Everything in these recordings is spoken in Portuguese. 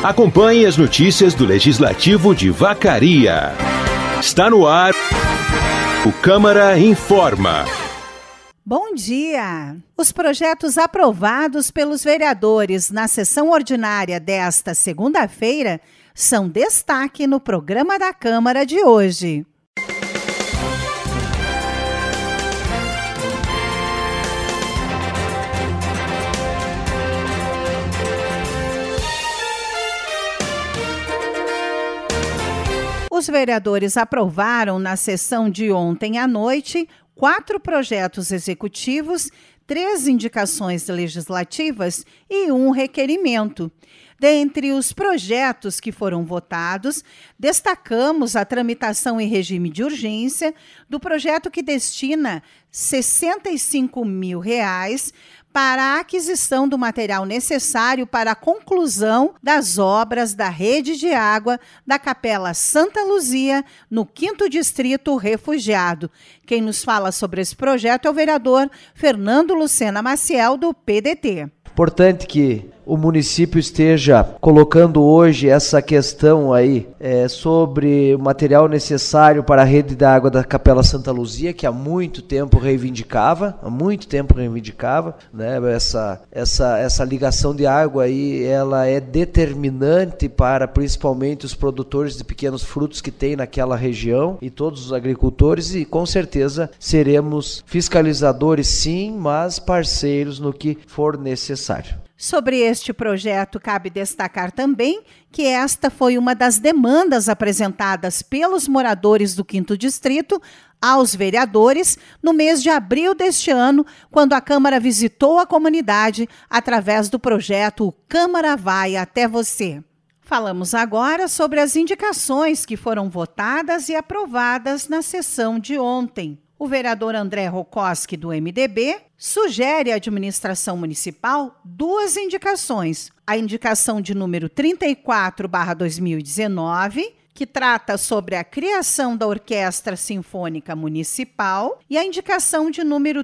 Acompanhe as notícias do Legislativo de Vacaria. Está no ar o Câmara Informa. Bom dia! Os projetos aprovados pelos vereadores na sessão ordinária desta segunda-feira são destaque no programa da Câmara de hoje. Os vereadores aprovaram na sessão de ontem à noite 4 projetos executivos, 3 indicações legislativas e 1 requerimento. Dentre os projetos que foram votados, destacamos a tramitação em regime de urgência do projeto que destina R$ 65 mil para a aquisição do material necessário para a conclusão das obras da rede de água da Capela Santa Luzia, no 5º Distrito Refugiado. Quem nos fala sobre esse projeto é o vereador Fernando Lucena Maciel, do PDT. Importante que o município esteja colocando hoje essa questão aí sobre o material necessário para a rede de água da Capela Santa Luzia, que há muito tempo reivindicava, né? Essa ligação de água aí, ela é determinante para principalmente os produtores de pequenos frutos que tem naquela região e todos os agricultores, e com certeza seremos fiscalizadores sim, mas parceiros no que for necessário. Sobre este projeto, cabe destacar também que esta foi uma das demandas apresentadas pelos moradores do 5º Distrito aos vereadores no mês de abril deste ano, quando a Câmara visitou a comunidade através do projeto Câmara Vai Até Você. Falamos agora sobre as indicações que foram votadas e aprovadas na sessão de ontem. O vereador André Rokoski, do MDB, sugere à administração municipal 2 indicações. A indicação de número 34/2019, que trata sobre a criação da Orquestra Sinfônica Municipal, e a indicação de número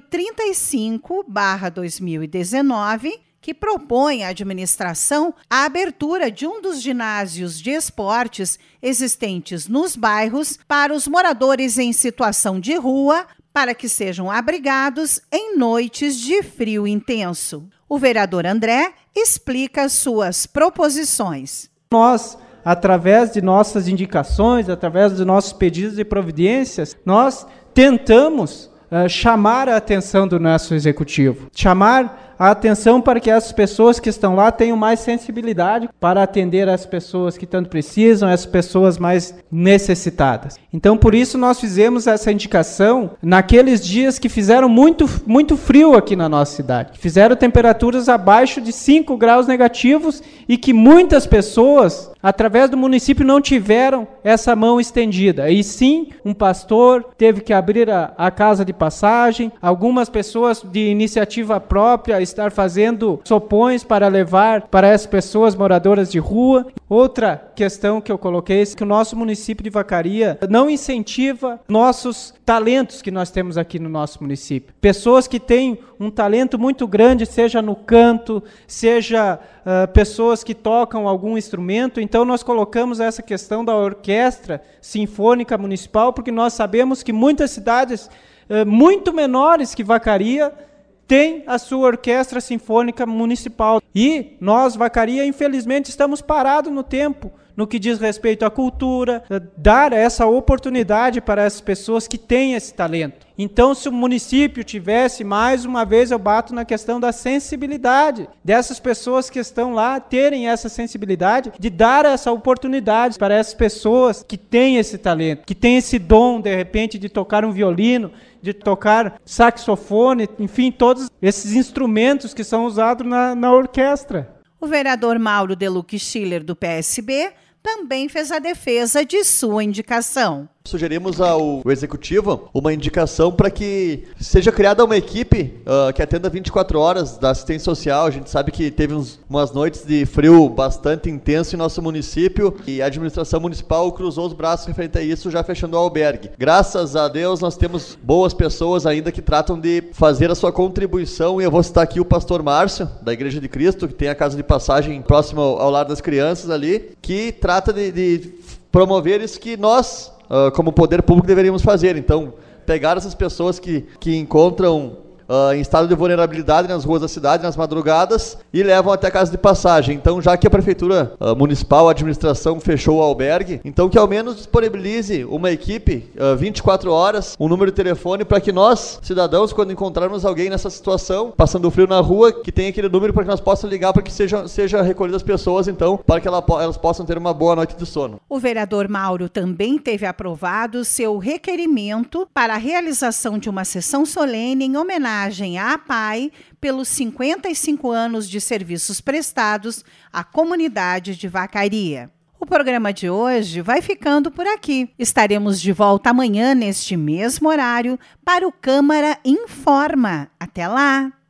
35/2019, que propõe à administração a abertura de um dos ginásios de esportes existentes nos bairros para os moradores em situação de rua, para que sejam abrigados em noites de frio intenso. O vereador André explica suas proposições. Nós, através de nossas indicações, através de nossos pedidos e providências, nós tentamos chamar a atenção do nosso executivo, chamar a atenção para que as pessoas que estão lá tenham mais sensibilidade para atender as pessoas que tanto precisam, as pessoas mais necessitadas. Então, por isso, nós fizemos essa indicação naqueles dias que fizeram muito frio aqui na nossa cidade. Fizeram temperaturas abaixo de 5 graus negativos e que muitas pessoas, através do município, não tiveram essa mão estendida. E sim, um pastor teve que abrir a casa de passagem, algumas pessoas de iniciativa própria estar fazendo sopões para levar para as pessoas moradoras de rua. Outra questão que eu coloquei é que o nosso município de Vacaria não incentiva nossos talentos que nós temos aqui no nosso município. Pessoas que têm um talento muito grande, seja no canto, seja pessoas que tocam algum instrumento. Então nós colocamos essa questão da Orquestra Sinfônica Municipal, porque nós sabemos que muitas cidades muito menores que Vacaria tem a sua Orquestra Sinfônica Municipal. E nós, Vacaria, infelizmente, estamos parados no tempo, no que diz respeito à cultura, dar essa oportunidade para as pessoas que têm esse talento. Então, se o município tivesse, mais uma vez eu bato na questão da sensibilidade, dessas pessoas que estão lá terem essa sensibilidade, de dar essa oportunidade para essas pessoas que têm esse talento, que têm esse dom, de repente, de tocar um violino, de tocar saxofone, enfim, todos esses instrumentos que são usados na orquestra. O vereador Mauro Deluque Schiller, do PSB, também fez a defesa de sua indicação. Sugerimos ao Executivo uma indicação para que seja criada uma equipe que atenda 24 horas da assistência social. A gente sabe que teve umas noites de frio bastante intenso em nosso município e a administração municipal cruzou os braços referente a isso, já fechando o albergue. Graças a Deus nós temos boas pessoas ainda que tratam de fazer a sua contribuição, e eu vou citar aqui o pastor Márcio, da Igreja de Cristo, que tem a casa de passagem próximo ao Lar das Crianças ali, que trata de promover isso que nós, como poder público, deveríamos fazer. Então, pegar essas pessoas que encontram em estado de vulnerabilidade nas ruas da cidade, nas madrugadas, e levam até a casa de passagem. Então, já que a Prefeitura Municipal, a administração, fechou o albergue, então que ao menos disponibilize uma equipe 24 horas, um número de telefone, para que nós, cidadãos, quando encontrarmos alguém nessa situação, passando frio na rua, que tenha aquele número para que nós possamos ligar para que seja recolhidas as pessoas, então, para que elas possam ter uma boa noite de sono. O vereador Mauro também teve aprovado seu requerimento para a realização de uma sessão solene em homenagem à APAI pelos 55 anos de serviços prestados à comunidade de Vacaria. O programa de hoje vai ficando por aqui. Estaremos de volta amanhã neste mesmo horário para o Câmara Informa. Até lá!